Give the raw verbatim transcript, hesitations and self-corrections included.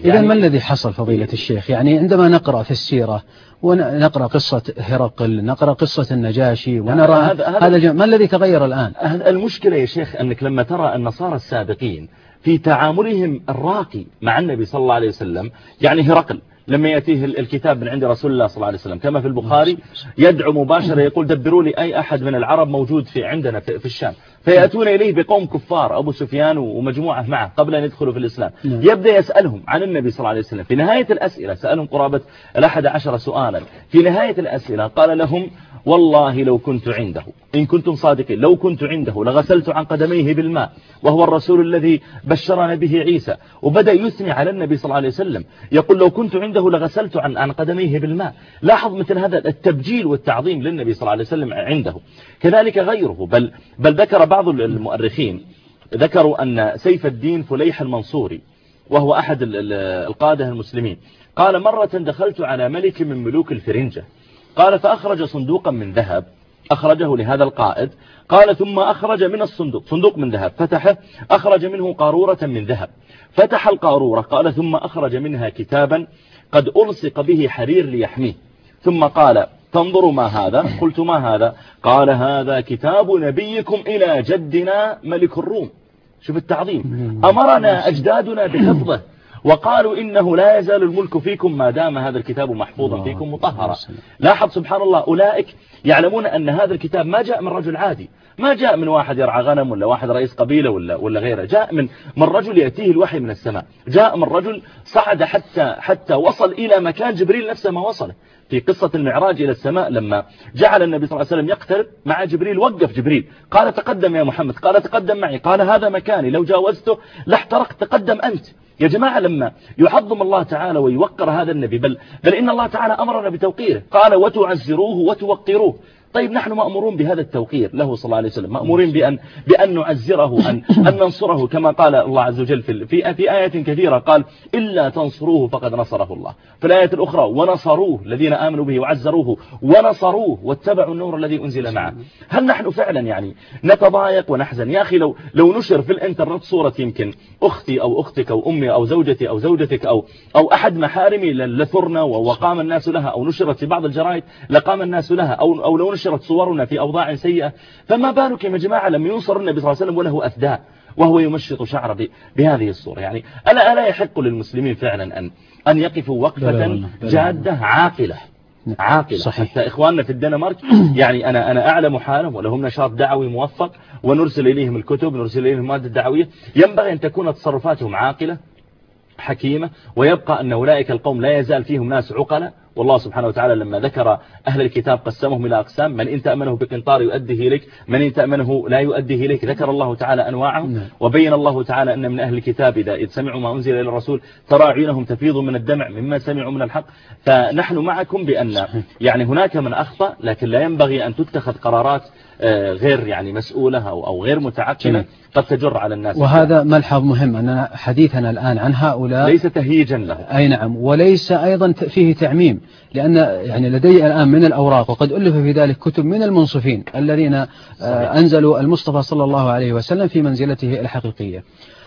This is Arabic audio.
إذا يعني ما الذي حصل فضيلة الشيخ؟ يعني عندما نقرأ في السيرة ونقرأ قصة هرقل، نقرأ قصة النجاشي ونرى هذا, هذا ما الذي تغير الآن؟ المشكلة يا شيخ أنك لما ترى النصارى السابقين في تعاملهم الراقي مع النبي صلى الله عليه وسلم، يعني هرقل لما يأتيه الكتاب من عند رسول الله صلى الله عليه وسلم كما في البخاري يدعو مباشرة يقول دبروا لي أي أحد من العرب موجود في عندنا في الشام، فيأتون إليه بقوم كفار أبو سفيان ومجموعة معه قبل أن يدخلوا في الإسلام. يبدأ يسألهم عن النبي صلى الله عليه وسلم. في نهاية الأسئلة سألهم قرابة الأحد عشر سؤالا. في نهاية الأسئلة قال لهم والله لو كنت عنده، إن كنتم صادقين، لو كنت عنده لغسلت عن قدميه بالماء وهو الرسول الذي بشرنا به عيسى. وبدأ يثني على النبي صلى الله عليه وسلم يقول لو كنت عنده لغسلت عن عن قدميه بالماء. لاحظ مثل هذا التبجيل والتعظيم للنبي صلى الله عليه وسلم عنده. كذلك غيره، بل بل ذكر بعض المؤرخين ذكروا أن سيف الدين فليح المنصوري وهو أحد القادة المسلمين قال مرة دخلت على ملك من ملوك الفرنجة، قال فأخرج صندوقا من ذهب أخرجه لهذا القائد، قال ثم أخرج من الصندوق صندوق من ذهب فتحه أخرج منه قارورة من ذهب، فتح القارورة قال ثم أخرج منها كتابا قد ألصق به حرير ليحميه، ثم قال تنظروا ما هذا؟ قلت ما هذا؟ قال هذا كتاب نبيكم إلى جدنا ملك الروم. شوف التعظيم، أمرنا أجدادنا بحفظه وقالوا إنه لا يزال الملك فيكم ما دام هذا الكتاب محفوظا فيكم مطهرا. لاحظ سبحان الله، أولئك يعلمون أن هذا الكتاب ما جاء من رجل عادي، ما جاء من واحد يرعى غنم ولا واحد رئيس قبيلة ولا ولا غيره، جاء من من رجل يأتيه الوحي من السماء، جاء من رجل صعد حتى حتى وصل إلى مكان جبريل نفسه ما وصله. في قصة المعراج إلى السماء لما جعل النبي صلى الله عليه وسلم يقترب مع جبريل وقف جبريل قال تقدم يا محمد، قال تقدم معي، قال هذا مكاني لو جاوزته لاحترقت، تقدم أنت. يا جماعة لما يعظم الله تعالى ويوقر هذا النبي، بل, بل إن الله تعالى أمرنا بتوقيره، قال وتعزروه وتوقروه. طيب نحن مأمورون بهذا التوقير له صلى الله عليه وسلم، مأمورين بأن, بأن نعزره، أن, أن ننصره، كما قال الله عز وجل في, في, في آية كثيرة قال إلا تنصروه فقد نصره الله. في الآية الأخرى ونصروه الذين آمنوا به وعزروه ونصروه واتبعوا النور الذي أنزل معه. هل نحن فعلا يعني نتضايق ونحزن؟ يا أخي لو, لو نشر في الانترنت صورة يمكن أختي أو أختك أو أمي أو زوجتي أو زوجتك أو, أو أحد محارمي لثرنا وقام الناس لها، أو نشرت في بعض الجرائد لقام الناس لها، أو, أو لو نشرت صورنا في أوضاع سيئة، فما بالك يا جماعة لم ينصر النبي صلى الله عليه وسلم وله أفداء وهو يمشط شعره بهذه الصورة؟ يعني ألا ألا يحق للمسلمين فعلا أن أن يقفوا وقفة جادة عاقلة عاقلة. صحيح. حتى إخواننا في الدنمارك يعني أنا أنا أعلم حالهم ولهم نشاط دعوي موفق ونرسل إليهم الكتب، نرسل إليهم المادة الدعوية، ينبغي أن تكون تصرفاتهم عاقلة حكيمة، ويبقى أن أولئك القوم لا يزال فيهم ناس عقلة. والله سبحانه وتعالى لما ذكر أهل الكتاب قسمهم إلى أقسام، من إن تأمنه بقنطار يؤديه إليك، من إن تأمنه لا يؤديه إليك. ذكر الله تعالى أنواعهم، وبين الله تعالى أن من أهل الكتاب إذا سمعوا ما أنزل إلى الرسول ترى عيونهم تفيض من الدمع مما سمعوا من الحق. فنحن معكم بأن يعني هناك من أخطأ، لكن لا ينبغي أن تتخذ قرارات غير يعني مسؤولة أو أو غير متعقلة قد تجر على الناس. وهذا ملحظ مهم أن حديثنا الآن عن هؤلاء ليس تهييجا له. أي نعم، وليس أيضا فيه تعميم، لأن يعني لدي الآن من الأوراق وقد ألف في ذلك كتب من المنصفين الذين صحيح. أنزلوا المصطفى صلى الله عليه وسلم في منزلته الحقيقية.